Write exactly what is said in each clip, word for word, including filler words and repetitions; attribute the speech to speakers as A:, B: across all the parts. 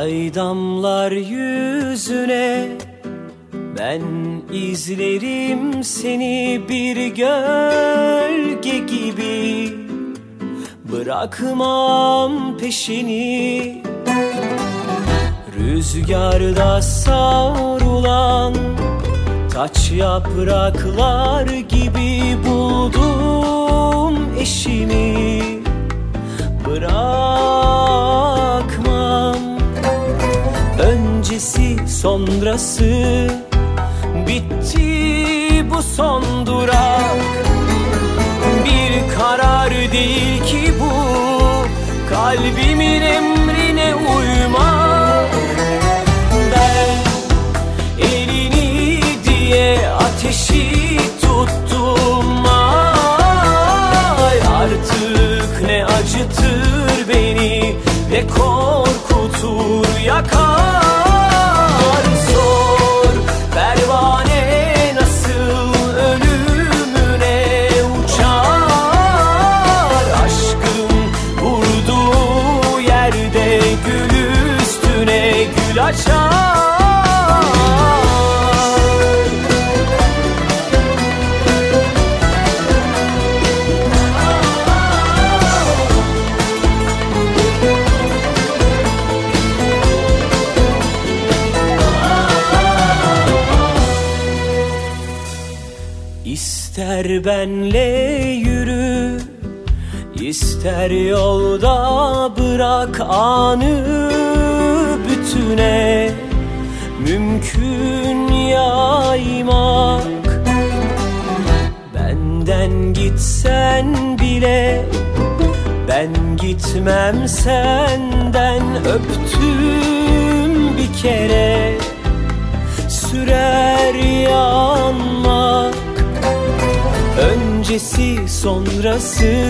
A: Ay damlar yüzüne, ben izlerim seni bir gölge gibi. Bırakmam peşini, rüzgarda savrulan taç yapraklar gibi buldum eşimi. Bırakmam, öncesi sonrası bitti bu son durak. Bir karar değil ki bu, kalbimin emrine uymak. Ben elini diye ateşi tuttum, ay artık ne acıtır beni, ne korkutur yakar. Sor pervane nasıl ölümüne uçar. Aşkın vurduğu yerde gül üstüne gül açar. İster benle yürü, ister yolda bırak anı bütüne. Mümkün yaymak, benden gitsen bile ben gitmem senden. Öptüm bir kere, sürer yanmak. Öncesi sonrası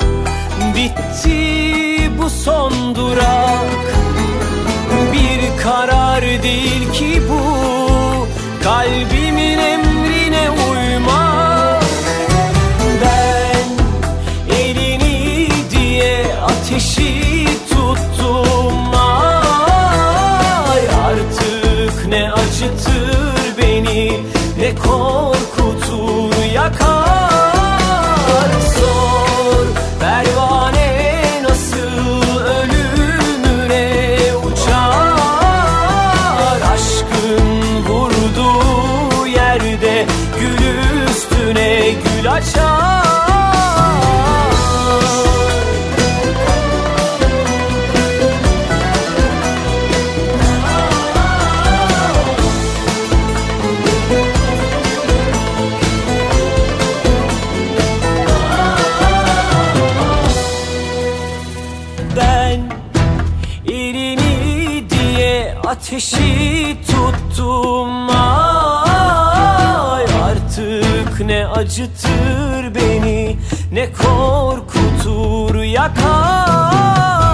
A: bitti bu son durak. Bir karar değil ki bu, kalbimin emrine uymak. Ben elini diye ateşi tuttum, ay artık ne acıtır beni, ne korkutur yakar. Sor pervane nasıl ölümüne uçar. Aşkın vurduğu yerde gül üstüne gül açar. Ateşi tuttum, ay artık ne acıtır beni, ne korkutur yakar.